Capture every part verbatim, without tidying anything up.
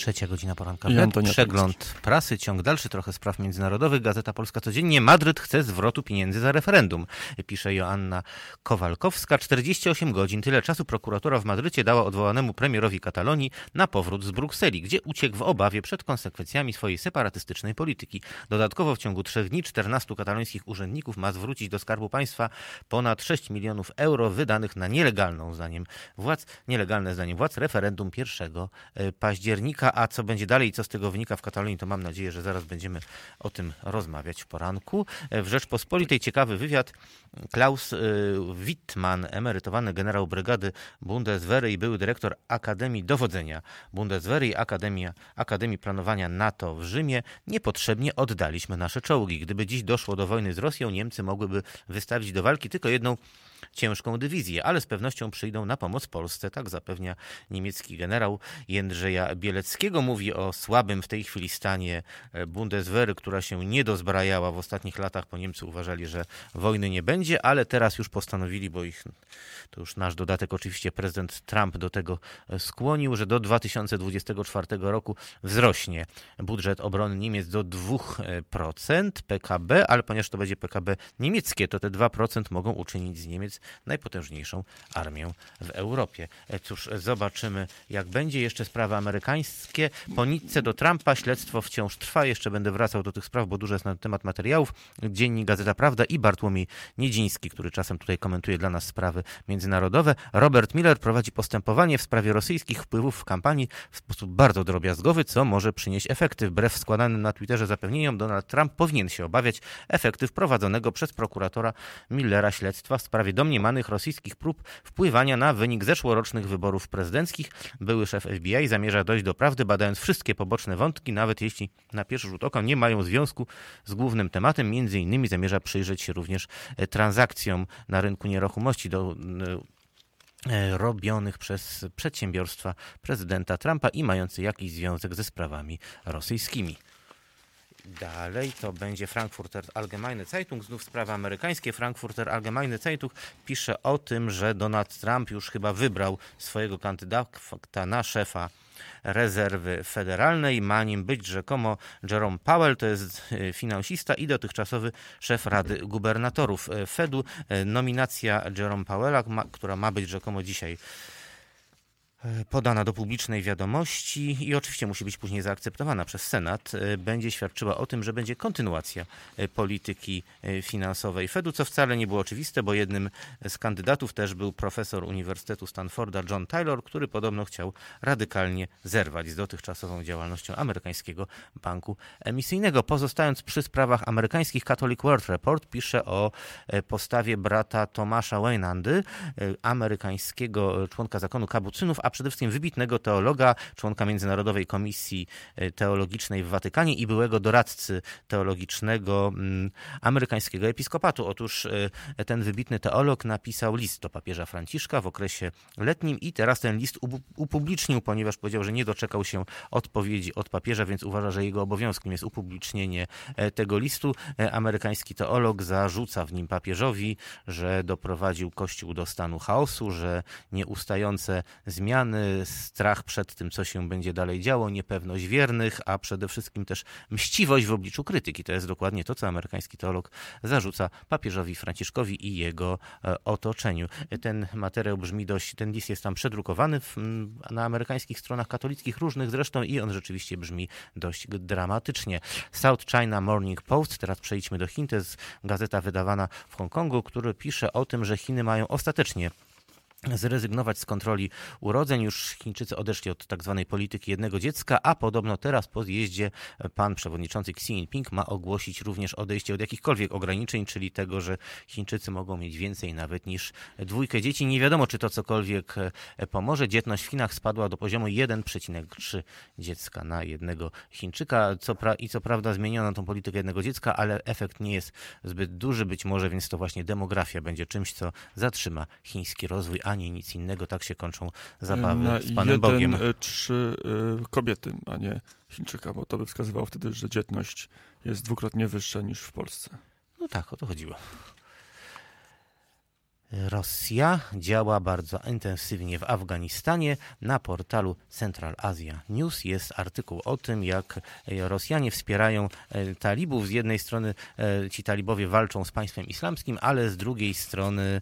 Trzecia godzina poranka. Przegląd prasy, ciąg dalszy, trochę spraw międzynarodowych. Gazeta Polska codziennie. Madryt chce zwrotu pieniędzy za referendum, pisze Joanna Kowalkowska. czterdzieści osiem godzin, tyle czasu prokuratura w Madrycie dała odwołanemu premierowi Katalonii na powrót z Brukseli, gdzie uciekł w obawie przed konsekwencjami swojej separatystycznej polityki. Dodatkowo w ciągu trzech dni czternastu katalońskich urzędników ma zwrócić do Skarbu Państwa ponad sześć milionów euro wydanych na nielegalną zdaniem władz, nielegalne zdaniem władz referendum pierwszego października. A co będzie dalej i co z tego wynika w Katalonii, to mam nadzieję, że zaraz będziemy o tym rozmawiać w poranku. W Rzeczpospolitej ciekawy wywiad. Klaus Wittmann, emerytowany generał brygady Bundeswehry i były dyrektor Akademii Dowodzenia Bundeswehry i Akademia, Akademii Planowania NATO w Rzymie. Niepotrzebnie oddaliśmy nasze czołgi. Gdyby dziś doszło do wojny z Rosją, Niemcy mogłyby wystawić do walki tylko jedną ciężką dywizję, ale z pewnością przyjdą na pomoc Polsce, tak zapewnia niemiecki generał. Jędrzeja Bieleckiego mówi o słabym w tej chwili stanie Bundeswehry, która się nie dozbrajała w ostatnich latach, bo Niemcy uważali, że wojny nie będzie, ale teraz już postanowili, bo ich, to już nasz dodatek, oczywiście prezydent Trump do tego skłonił, że do dwa tysiące dwudziestego czwartego roku wzrośnie budżet obrony Niemiec do dwóch procent P K B, ale ponieważ to będzie P K B niemieckie, to te dwa procent mogą uczynić z Niemiec najpotężniejszą armię w Europie. Cóż, zobaczymy, jak będzie. Jeszcze sprawy amerykańskie. Po nitce do Trumpa śledztwo wciąż trwa. Jeszcze będę wracał do tych spraw, bo dużo jest na temat materiałów. Dziennik Gazeta Prawda i Bartłomiej Niedziński, który czasem tutaj komentuje dla nas sprawy międzynarodowe. Robert Miller prowadzi postępowanie w sprawie rosyjskich wpływów w kampanii w sposób bardzo drobiazgowy, co może przynieść efekty. Wbrew składanym na Twitterze zapewnieniom, Donald Trump powinien się obawiać efektów prowadzonego przez prokuratora Millera śledztwa w sprawie domniemanych rosyjskich prób wpływania na wynik zeszłorocznych wyborów prezydenckich. Były szef F B I zamierza dojść do prawdy, badając wszystkie poboczne wątki, nawet jeśli na pierwszy rzut oka nie mają związku z głównym tematem. Między innymi zamierza przyjrzeć się również transakcjom na rynku nieruchomości do robionych przez przedsiębiorstwa prezydenta Trumpa i mający jakiś związek ze sprawami rosyjskimi. Dalej to będzie Frankfurter Allgemeine Zeitung, znów sprawy amerykańskie. Frankfurter Allgemeine Zeitung pisze o tym, że Donald Trump już chyba wybrał swojego kandydata na szefa rezerwy federalnej. Ma nim być rzekomo Jerome Powell, to jest finansista i dotychczasowy szef Rady Gubernatorów Fedu. Nominacja Jerome Powella, która ma być rzekomo dzisiaj podana do publicznej wiadomości i oczywiście musi być później zaakceptowana przez Senat, będzie świadczyła o tym, że będzie kontynuacja polityki finansowej Fedu, co wcale nie było oczywiste, bo jednym z kandydatów też był profesor Uniwersytetu Stanforda John Taylor, który podobno chciał radykalnie zerwać z dotychczasową działalnością amerykańskiego banku emisyjnego. Pozostając przy sprawach amerykańskich, Catholic World Report pisze o postawie brata Tomasza Weinandy, amerykańskiego członka zakonu kapucynów, a przede wszystkim wybitnego teologa, członka Międzynarodowej Komisji Teologicznej w Watykanie i byłego doradcy teologicznego amerykańskiego episkopatu. Otóż ten wybitny teolog napisał list do papieża Franciszka w okresie letnim i teraz ten list upublicznił, ponieważ powiedział, że nie doczekał się odpowiedzi od papieża, więc uważa, że jego obowiązkiem jest upublicznienie tego listu. Amerykański teolog zarzuca w nim papieżowi, że doprowadził Kościół do stanu chaosu, że nieustające zmiany, strach przed tym, co się będzie dalej działo, niepewność wiernych, a przede wszystkim też mściwość w obliczu krytyki. To jest dokładnie to, co amerykański teolog zarzuca papieżowi Franciszkowi i jego otoczeniu. Ten materiał brzmi dość, ten list jest tam przedrukowany w, na amerykańskich stronach katolickich, różnych zresztą, i on rzeczywiście brzmi dość dramatycznie. South China Morning Post, teraz przejdźmy do Chin, to jest gazeta wydawana w Hongkongu, który pisze o tym, że Chiny mają ostatecznie zrezygnować z kontroli urodzeń. Już Chińczycy odeszli od tak zwanej polityki jednego dziecka, a podobno teraz po zjeździe pan przewodniczący Xi Jinping ma ogłosić również odejście od jakichkolwiek ograniczeń, czyli tego, że Chińczycy mogą mieć więcej nawet niż dwójkę dzieci. Nie wiadomo, czy to cokolwiek pomoże. Dzietność w Chinach spadła do poziomu jeden przecinek trzy dziecka na jednego Chińczyka. Co pra- I co prawda zmieniono tą politykę jednego dziecka, ale efekt nie jest zbyt duży być może, więc to właśnie demografia będzie czymś, co zatrzyma chiński rozwój, a nie nic innego. Tak się kończą zabawy na z Panem jeden, Bogiem. trzy kobiety, a nie Chińczyka, bo to by wskazywało wtedy, że dzietność jest dwukrotnie wyższa niż w Polsce. No tak, o to chodziło. Rosja działa bardzo intensywnie w Afganistanie. Na portalu Central Asia News jest artykuł o tym, jak Rosjanie wspierają talibów. Z jednej strony ci talibowie walczą z państwem islamskim, ale z drugiej strony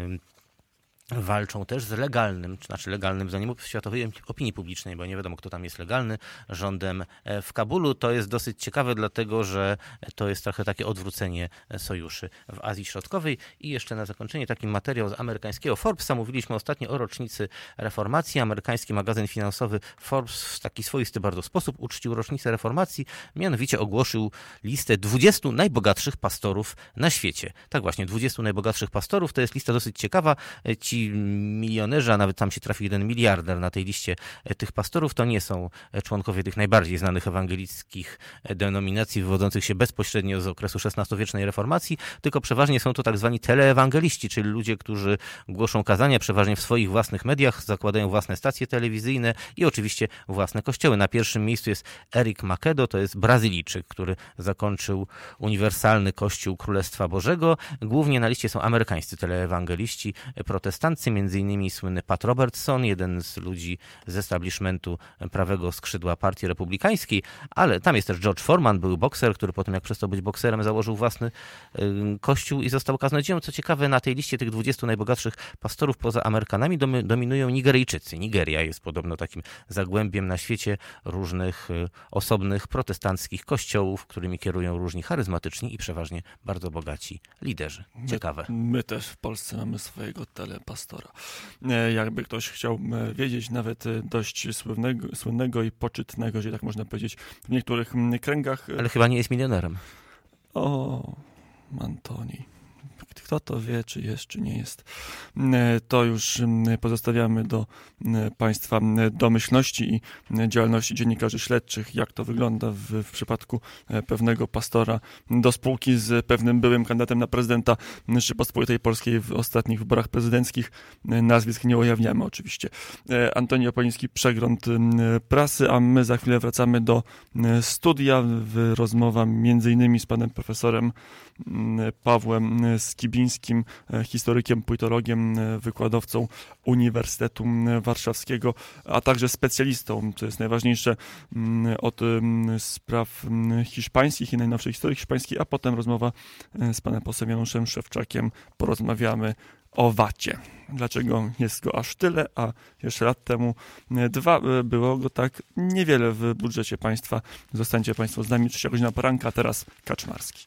walczą też z legalnym, czy znaczy legalnym, zdaniem światowej opinii publicznej, bo nie wiadomo, kto tam jest legalny, rządem w Kabulu. To jest dosyć ciekawe, dlatego że to jest trochę takie odwrócenie sojuszy w Azji Środkowej. I jeszcze na zakończenie taki materiał z amerykańskiego Forbesa. Mówiliśmy ostatnio o rocznicy reformacji. Amerykański magazyn finansowy Forbes w taki swoisty bardzo sposób uczcił rocznicę reformacji, mianowicie ogłosił listę dwudziestu najbogatszych pastorów na świecie. Tak właśnie, dwudziestu najbogatszych pastorów. To jest lista dosyć ciekawa. Ci milionerzy, a nawet tam się trafił jeden miliarder na tej liście tych pastorów, to nie są członkowie tych najbardziej znanych ewangelickich denominacji wywodzących się bezpośrednio z okresu szesnastowiecznej reformacji, tylko przeważnie są to tak zwani teleewangeliści, czyli ludzie, którzy głoszą kazania przeważnie w swoich własnych mediach, zakładają własne stacje telewizyjne i oczywiście własne kościoły. Na pierwszym miejscu jest Eric Macedo, to jest Brazylijczyk, który zakończył Uniwersalny Kościół Królestwa Bożego. Głównie na liście są amerykańscy teleewangeliści, protestanci, między innymi słynny Pat Robertson, jeden z ludzi z establishmentu prawego skrzydła partii republikańskiej, ale tam jest też George Foreman, był bokser, który potem jak przestał być bokserem założył własny y, kościół i został kaznodzieją. Co ciekawe, na tej liście tych dwudziestu najbogatszych pastorów poza Amerykanami domy, dominują Nigeryjczycy. Nigeria jest podobno takim zagłębiem na świecie różnych y, osobnych protestanckich kościołów, którymi kierują różni charyzmatyczni i przeważnie bardzo bogaci liderzy. Ciekawe. My, my też w Polsce mamy swojego telepastora. Jakby ktoś chciał wiedzieć, nawet dość słynnego, słynnego i poczytnego, że tak można powiedzieć, w niektórych kręgach. Ale chyba nie jest milionerem. O, Antoni. Kto to wie, czy jest, czy nie jest. To już pozostawiamy do Państwa domyślności i działalności dziennikarzy śledczych, jak to wygląda w, w przypadku pewnego pastora do spółki z pewnym byłym kandydatem na prezydenta Rzeczypospolitej Polskiej w ostatnich wyborach prezydenckich. Nazwisk nie ujawniamy oczywiście. Antoni Opoliński, Przegląd Prasy, a my za chwilę wracamy do studia. Rozmowa między innymi z panem profesorem Pawłem Skibińskim, historykiem, politologiem, wykładowcą Uniwersytetu Warszawskiego, a także specjalistą, co jest najważniejsze, od spraw hiszpańskich i najnowszej historii hiszpańskiej, a potem rozmowa z panem posłem Januszem Szewczakiem. Porozmawiamy o wacie. Dlaczego jest go aż tyle, a jeszcze lat temu dwa było go tak niewiele w budżecie państwa. Zostańcie Państwo z nami, trzecia godzina poranka, teraz Kaczmarski.